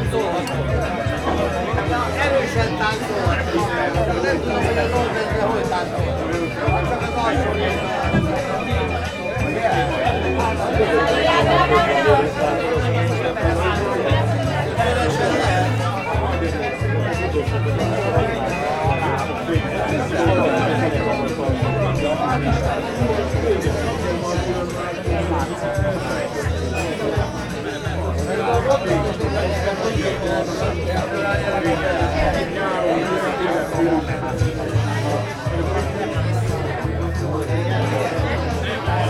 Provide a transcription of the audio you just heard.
táncolhatok. Erősen táncolhatok. Nem tudom, hogy az Oldenzre hogy táncolhatok. Csak az alsó